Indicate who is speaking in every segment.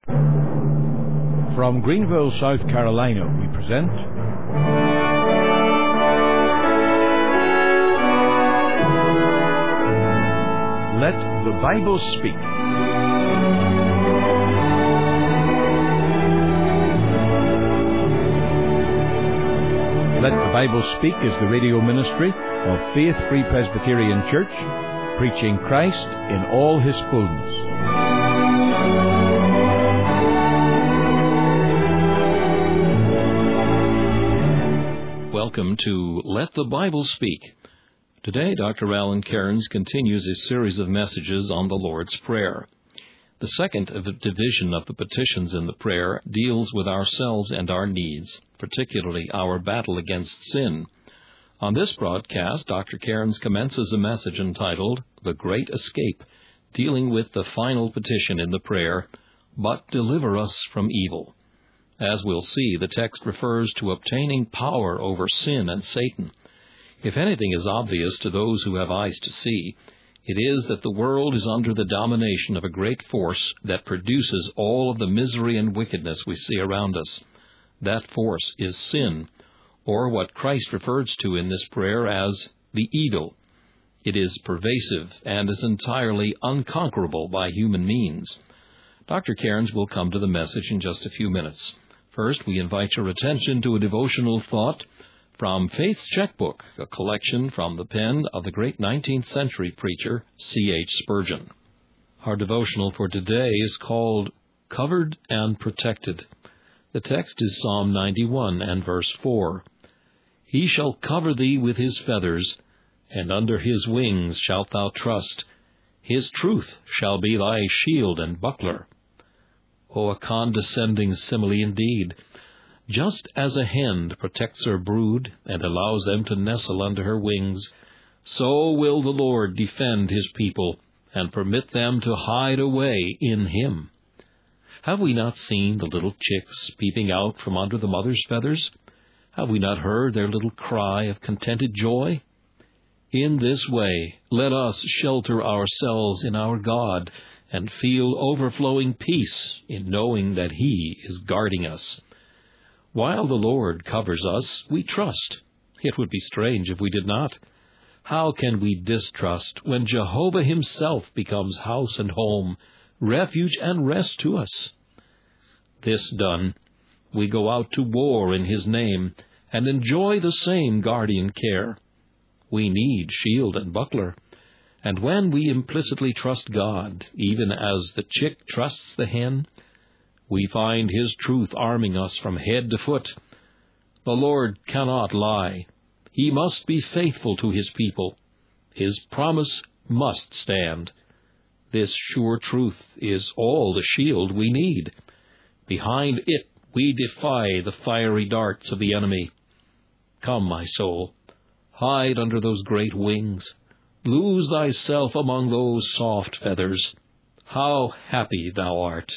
Speaker 1: From Greenville, South Carolina, we present Let the Bible Speak. Let the Bible Speak is the radio ministry of Faith Free Presbyterian Church, preaching Christ in all His fullness.
Speaker 2: Welcome to Let the Bible Speak. Today, Dr. Alan Cairns continues a series of messages on the Lord's Prayer. The second division of the petitions in the prayer deals with ourselves and our needs, particularly our battle against sin. On this broadcast, Dr. Cairns commences a message entitled The Great Escape, dealing with the final petition in the prayer, But deliver us from evil. As we'll see, the text refers to obtaining power over sin and Satan. If anything is obvious to those who have eyes to see, it is that the world is under the domination of a great force that produces all of the misery and wickedness we see around us. That force is sin, or what Christ refers to in this prayer as the evil. It is pervasive and is entirely unconquerable by human means. Dr. Cairns will come to the message in just a few minutes. First, we invite your attention to a devotional thought from Faith's Checkbook, a collection from the pen of the great 19th century preacher C.H. Spurgeon. Our devotional for today is called Covered and Protected. The text is Psalm 91 and verse 4. He shall cover thee with his feathers, and under his wings shalt thou trust. His truth shall be thy shield and buckler. Oh, a condescending simile indeed. Just as a hen protects her brood and allows them to nestle under her wings, so will the Lord defend his people and permit them to hide away in him. Have we not seen the little chicks peeping out from under the mother's feathers? Have we not heard their little cry of contented joy? In this way, let us shelter ourselves in our God and feel overflowing peace in knowing that He is guarding us. While the Lord covers us, we trust. It would be strange if we did not. How can we distrust when Jehovah Himself becomes house and home, refuge and rest to us? This done, we go out to war in His name and enjoy the same guardian care. We need shield and buckler. And when we implicitly trust God, even as the chick trusts the hen, we find His truth arming us from head to foot. The Lord cannot lie. He must be faithful to His people. His promise must stand. This sure truth is all the shield we need. Behind it we defy the fiery darts of the enemy. Come, my soul, hide under those great wings. Lose thyself among those soft feathers. How happy thou art!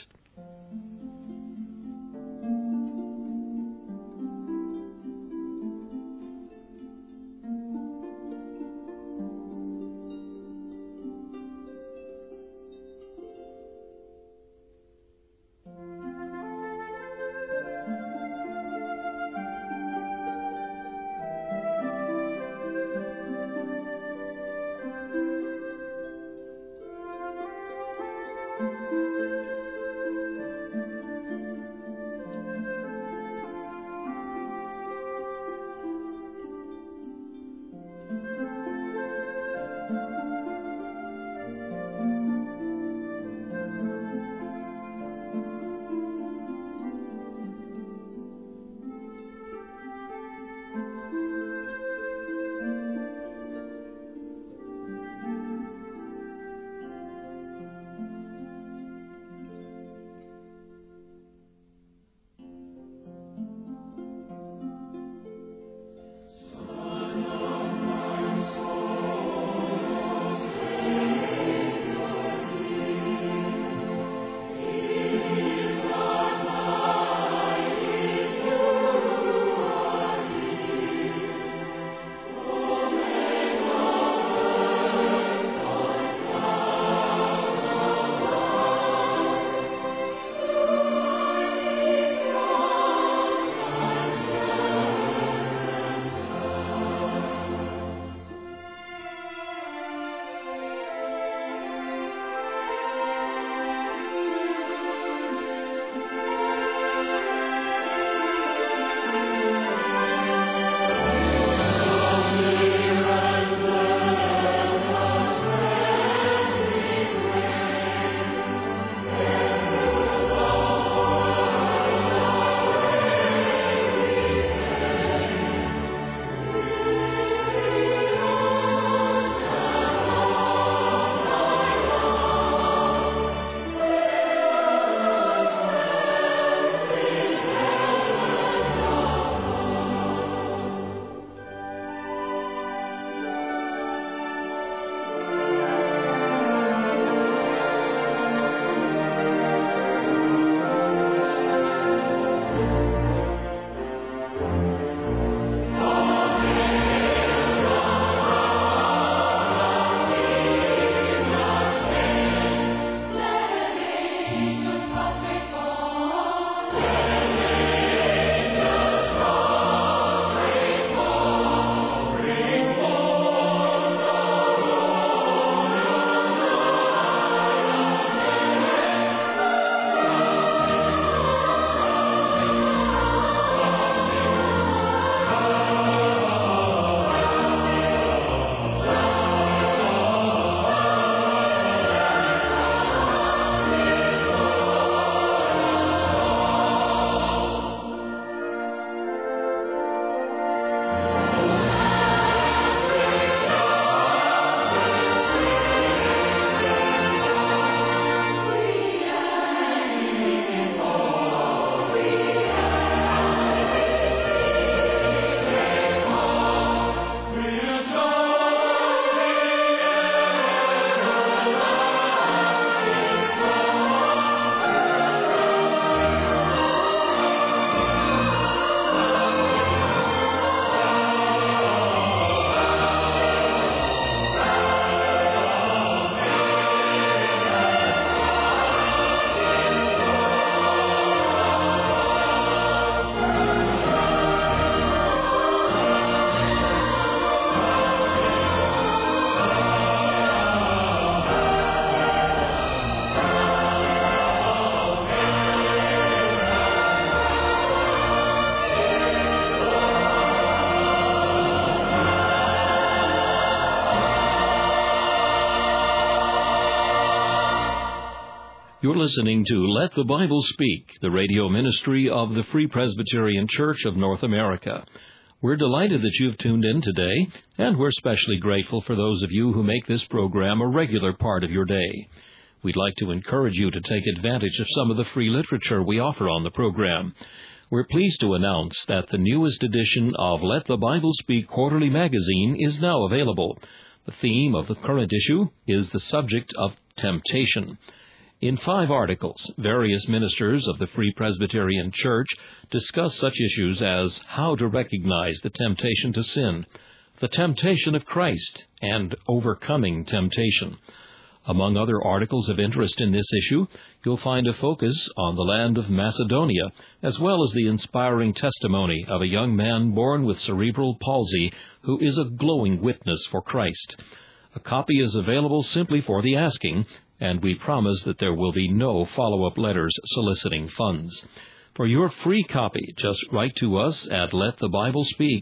Speaker 2: You're listening to Let the Bible Speak, the radio ministry of the Free Presbyterian Church of North America. We're delighted that you've tuned in today, and we're especially grateful for those of you who make this program a regular part of your day. We'd like to encourage you to take advantage of some of the free literature we offer on the program. We're pleased to announce that the newest edition of Let the Bible Speak Quarterly Magazine is now available. The theme of the current issue is the subject of temptation. In 5 articles, various ministers of the Free Presbyterian Church discuss such issues as how to recognize the temptation to sin, the temptation of Christ, and overcoming temptation. Among other articles of interest in this issue, you'll find a focus on the land of Macedonia, as well as the inspiring testimony of a young man born with cerebral palsy who is a glowing witness for Christ. A copy is available simply for the asking, and we promise that there will be no follow-up letters soliciting funds. For your free copy, just write to us at Let the Bible Speak,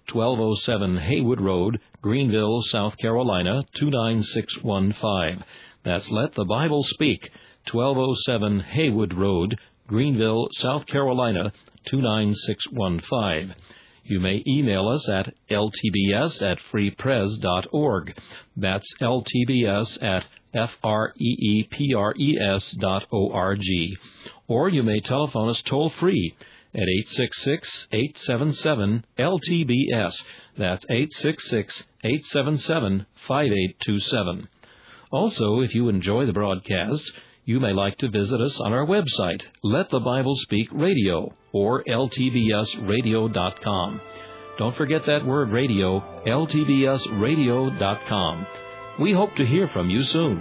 Speaker 2: 1207 Haywood Road, Greenville, South Carolina, 29615. That's Let the Bible Speak, 1207 Haywood Road, Greenville, South Carolina, 29615. You may email us at ltbs@freepres.org. That's ltbs@freepres.org. Or you may telephone us toll-free at 866-877-LTBS. That's 866-877-5827. Also, if you enjoy the broadcasts, you may like to visit us on our website, Let the Bible Speak Radio, or ltbsradio.com. Don't forget that word radio, ltbsradio.com. We hope to hear from you soon.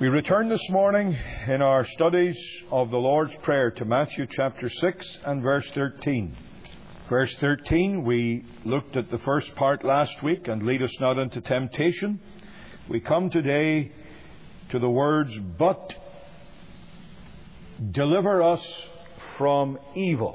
Speaker 1: We return this morning in our studies of the Lord's Prayer to Matthew chapter 6 and verse 13. Verse 13, we looked at the first part last week, and lead us not into temptation. We come today to the words, but deliver us from evil.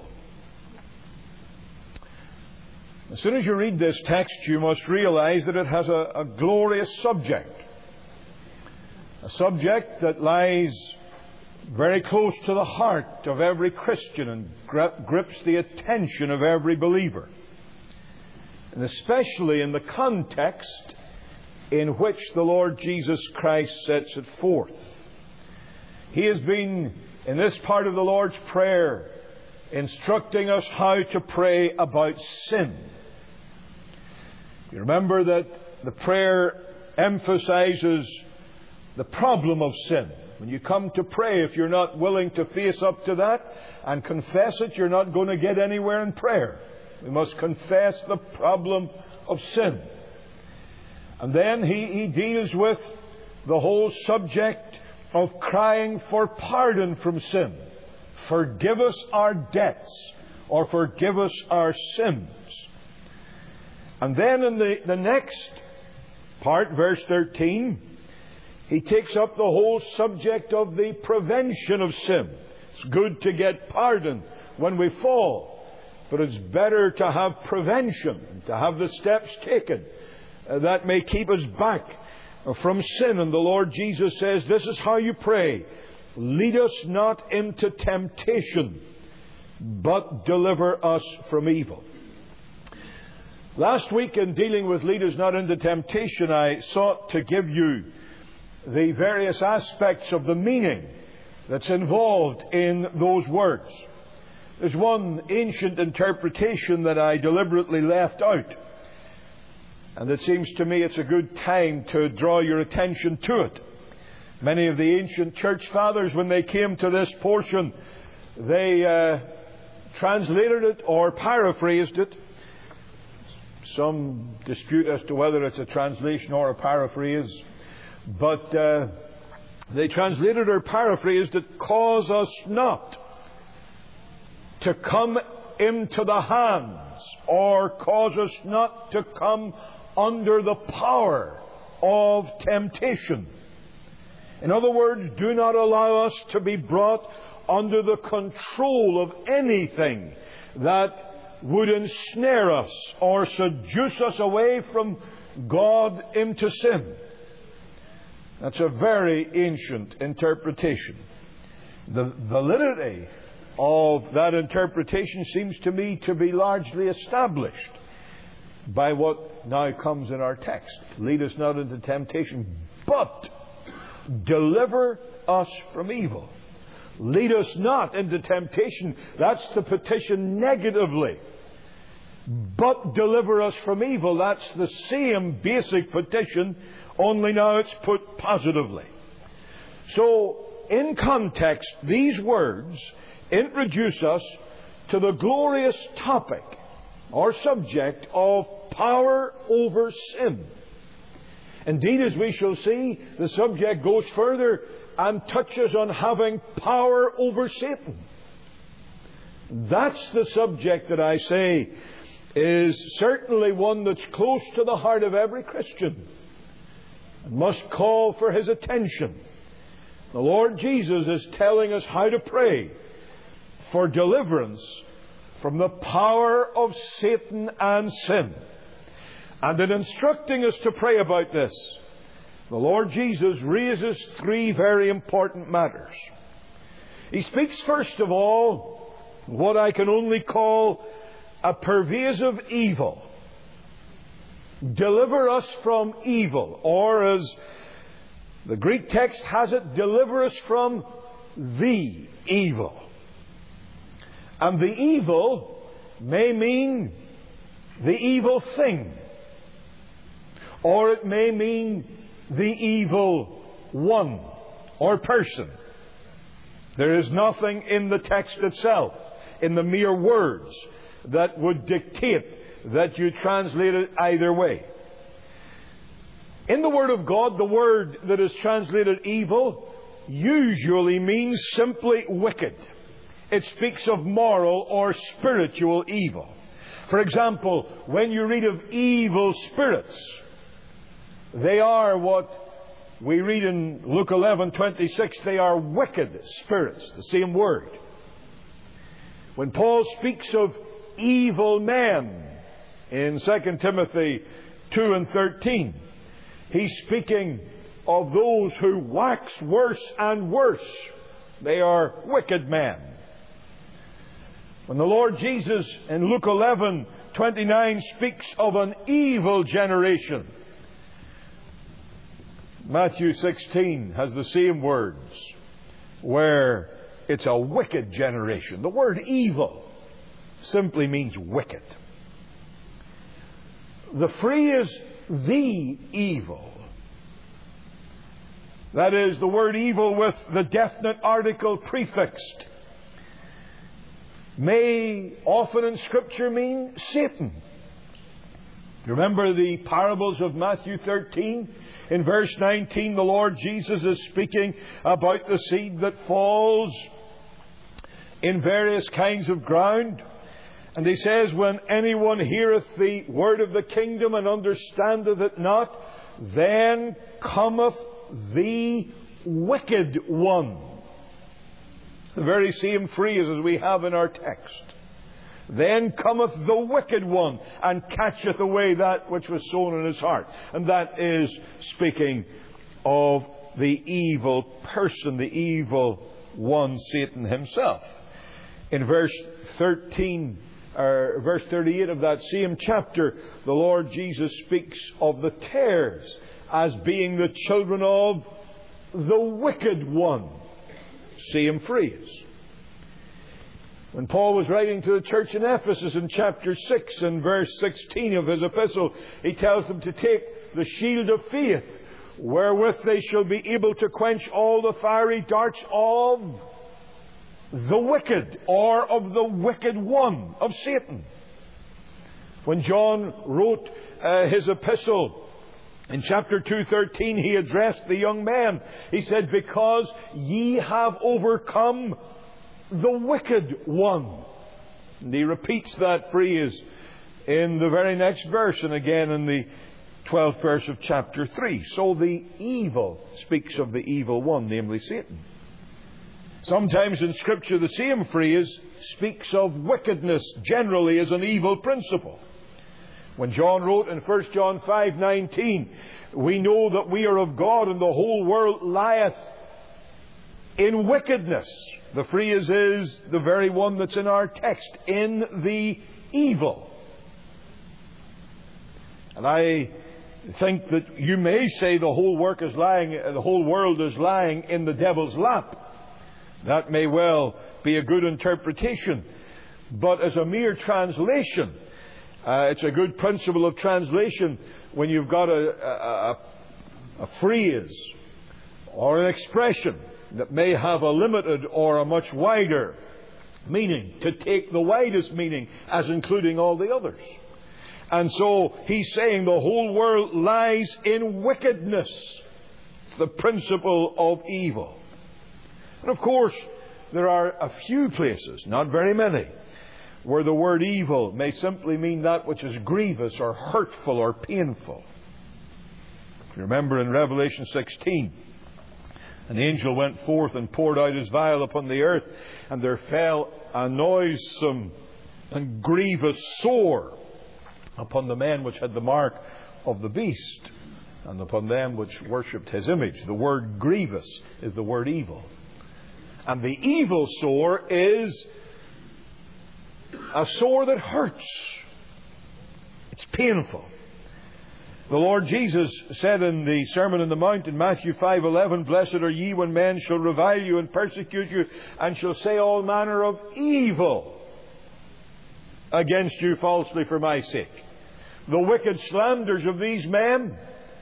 Speaker 1: As soon as you read this text, you must realize that it has a glorious subject. A subject that lies very close to the heart of every Christian and grips the attention of every believer. And especially in the context in which the Lord Jesus Christ sets it forth. He has been, in this part of the Lord's Prayer, instructing us how to pray about sin. You remember that the prayer emphasizes the problem of sin. When you come to pray, if you're not willing to face up to that and confess it, you're not going to get anywhere in prayer. We must confess the problem of sin. And then he deals with the whole subject of crying for pardon from sin. Forgive us our debts, or forgive us our sins. And then in the next part, verse 13, he takes up the whole subject of the prevention of sin. It's good to get pardon when we fall, but it's better to have prevention, to have the steps taken that may keep us back from sin. And the Lord Jesus says, this is how you pray. Lead us not into temptation, but deliver us from evil. Last week, in dealing with lead us not into temptation, I sought to give you the various aspects of the meaning that's involved in those words. There's one ancient interpretation that I deliberately left out, and it seems to me it's a good time to draw your attention to it. Many of the ancient church fathers, when they came to this portion, they translated it or paraphrased it. Some dispute as to whether it's a translation or a paraphrase. But they translated or paraphrased it, cause us not to come into the hands, or cause us not to come under the power of temptation. In other words, do not allow us to be brought under the control of anything that would ensnare us or seduce us away from God into sin. That's a very ancient interpretation. The validity of that interpretation seems to me to be largely established by what now comes in our text. Lead us not into temptation, but deliver us from evil. Lead us not into temptation. That's the petition negatively. But deliver us from evil. That's the same basic petition, only now it's put positively. So, in context, these words introduce us to the glorious topic or subject of power over sin. Indeed, as we shall see, the subject goes further and touches on having power over Satan. That's the subject that I say is certainly one that's close to the heart of every Christian and must call for his attention. The Lord Jesus is telling us how to pray for deliverance from the power of Satan and sin. And in instructing us to pray about this, the Lord Jesus raises three very important matters. He speaks first of all what I can only call a pervasive evil. Deliver us from evil, or as the Greek text has it, deliver us from the evil. And the evil may mean the evil thing, or it may mean the evil one or person. There is nothing in the text itself, in the mere words, that would dictate that you translate it either way. In the Word of God, the word that is translated evil usually means simply wicked. It speaks of moral or spiritual evil. For example, when you read of evil spirits, they are what we read in Luke 11:26, they are wicked spirits, the same word. When Paul speaks of evil men in 2 Timothy 2:13, he's speaking of those who wax worse and worse. They are wicked men. When the Lord Jesus in Luke 11:29 speaks of an evil generation, Matthew 16 has the same words, where it's a wicked generation. The word evil simply means wicked. The phrase, the evil, that is, the word evil with the definite article prefixed, may often in Scripture mean Satan. Remember the parables of Matthew 13? In verse 19, the Lord Jesus is speaking about the seed that falls in various kinds of ground. And he says, when anyone heareth the word of the kingdom and understandeth it not, then cometh the wicked one. It's the very same phrase as we have in our text. Then cometh the wicked one, and catcheth away that which was sown in his heart. And that is speaking of the evil person, the evil one, Satan himself. In verse 38 of that same chapter, the Lord Jesus speaks of the tares as being the children of the wicked one. Same phrase. When Paul was writing to the church in Ephesus in chapter 6 and verse 16 of his epistle, he tells them to take the shield of faith, wherewith they shall be able to quench all the fiery darts of the wicked, or of the wicked one, of Satan. When John wrote his epistle in chapter 2:13, he addressed the young men. He said, because ye have overcome the wicked one. And he repeats that phrase in the very next verse, and again in the 12th verse of chapter 3. So the evil speaks of the evil one, namely Satan. Sometimes in Scripture the same phrase speaks of wickedness generally as an evil principle. When John wrote in 1 John 5:19, we know that we are of God and the whole world lieth in wickedness. The phrase is the very one that's in our text, in the evil. And I think that you may say the whole world is lying in the devil's lap. That may well be a good interpretation. But as a mere translation, it's a good principle of translation when you've got a phrase or an expression that may have a limited or a much wider meaning, to take the widest meaning as including all the others. And so he's saying the whole world lies in wickedness. It's the principle of evil. And of course, there are a few places, not very many, where the word evil may simply mean that which is grievous or hurtful or painful. If you remember in Revelation 16, an angel went forth and poured out his vial upon the earth, and there fell a noisome and grievous sore upon the men which had the mark of the beast, and upon them which worshipped his image. The word grievous is the word evil. And the evil sore is a sore that hurts. It's painful. The Lord Jesus said in the Sermon on the Mount in Matthew 5:11, blessed are ye when men shall revile you and persecute you, and shall say all manner of evil against you falsely for my sake. The wicked slanders of these men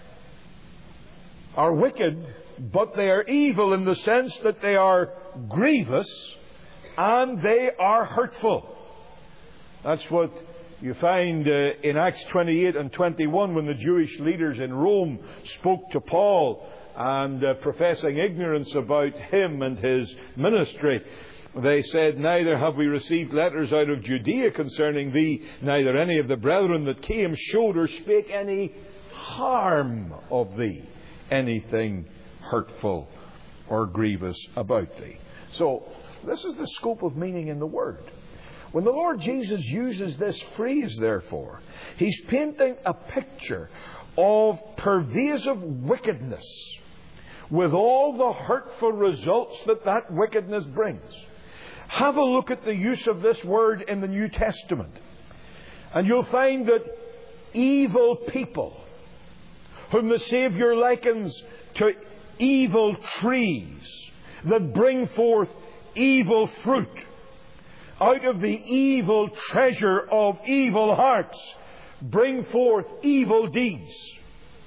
Speaker 1: are wicked, but they are evil in the sense that they are grievous and they are hurtful. That's what you find in Acts 28 and 21 when the Jewish leaders in Rome spoke to Paul and professing ignorance about him and his ministry, they said, "Neither have we received letters out of Judea concerning thee, neither any of the brethren that came showed or spake any harm of thee, anything hurtful or grievous about thee." So, this is the scope of meaning in the Word. When the Lord Jesus uses this phrase, therefore, He's painting a picture of pervasive wickedness with all the hurtful results that that wickedness brings. Have a look at the use of this word in the New Testament, and you'll find that evil people, whom the Saviour likens to evil trees that bring forth evil fruit, out of the evil treasure of evil hearts bring forth evil deeds.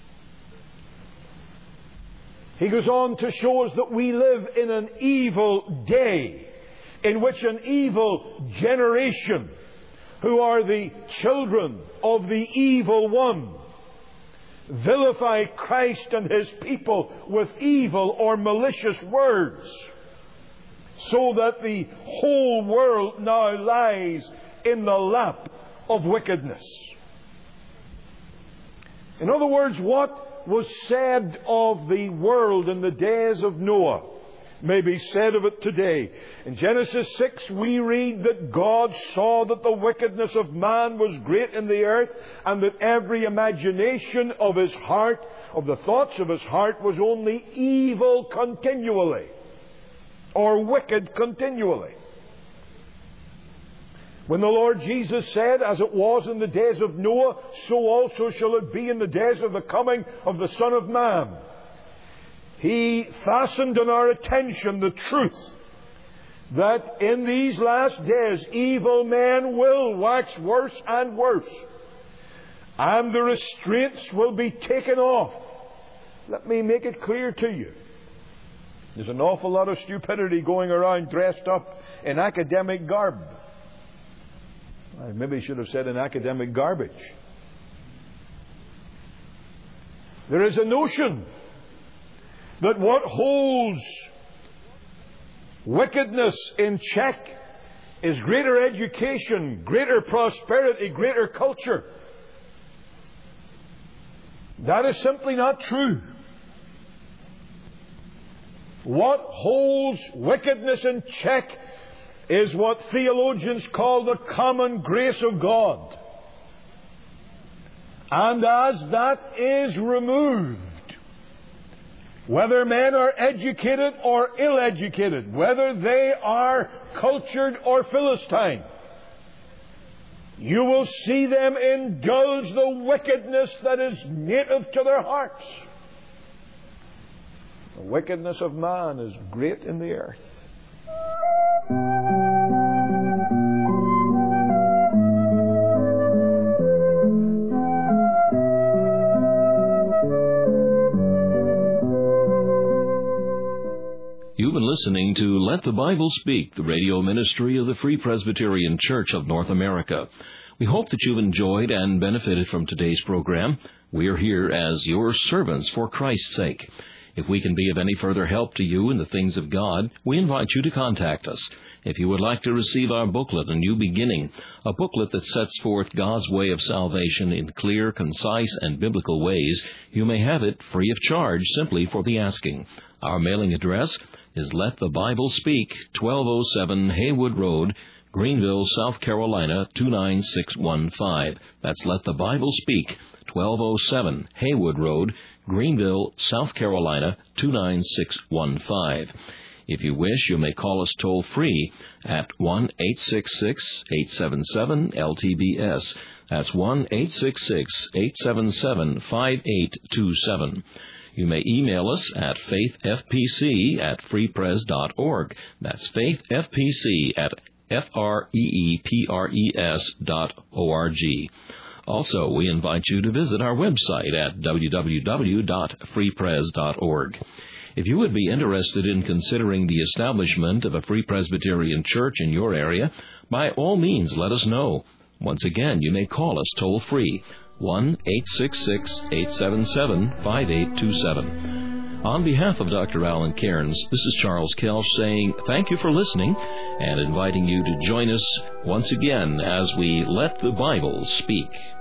Speaker 1: He goes on to show us that we live in an evil day, in which an evil generation, who are the children of the evil one, vilify Christ and His people with evil or malicious words, so that the whole world now lies in the lap of wickedness. In other words, what was said of the world in the days of Noah may be said of it today. In Genesis 6 we read that God saw that the wickedness of man was great in the earth, and that every imagination of his heart, of the thoughts of his heart, was only evil continually, or wicked continually. When the Lord Jesus said, "As it was in the days of Noah, so also shall it be in the days of the coming of the Son of Man," He fastened on our attention the truth that in these last days evil men will wax worse and worse, and the restraints will be taken off. Let me make it clear to you. There's an awful lot of stupidity going around dressed up in academic garb. I maybe should have said in academic garbage. There is a notion that what holds wickedness in check is greater education, greater prosperity, greater culture. That is simply not true. What holds wickedness in check is what theologians call the common grace of God. And as that is removed, whether men are educated or ill-educated, whether they are cultured or Philistine, you will see them indulge the wickedness that is native to their hearts. The wickedness of man is great in the earth.
Speaker 2: You've been listening to Let the Bible Speak, the radio ministry of the Free Presbyterian Church of North America. We hope that you've enjoyed and benefited from today's program. We are here as your servants for Christ's sake. If we can be of any further help to you in the things of God, we invite you to contact us. If you would like to receive our booklet, A New Beginning, a booklet that sets forth God's way of salvation in clear, concise, and biblical ways, you may have it free of charge simply for the asking. Our mailing address is Let the Bible Speak, 1207 Haywood Road, Greenville, South Carolina, 29615. That's Let the Bible Speak, 1207 Haywood Road, Greenville, South Carolina, 29615. If you wish, you may call us toll-free at 1-866-877-LTBS. That's 1-866-877-5827. You may email us at faithfpc@freepres.org. That's faithfpc@freepres.org. Also, we invite you to visit our website at www.freepres.org. If you would be interested in considering the establishment of a Free Presbyterian Church in your area, by all means let us know. Once again, you may call us toll-free, 1-866-877-5827. On behalf of Dr. Alan Cairns, this is Charles Kelch saying thank you for listening and inviting you to join us once again as we let the Bible speak.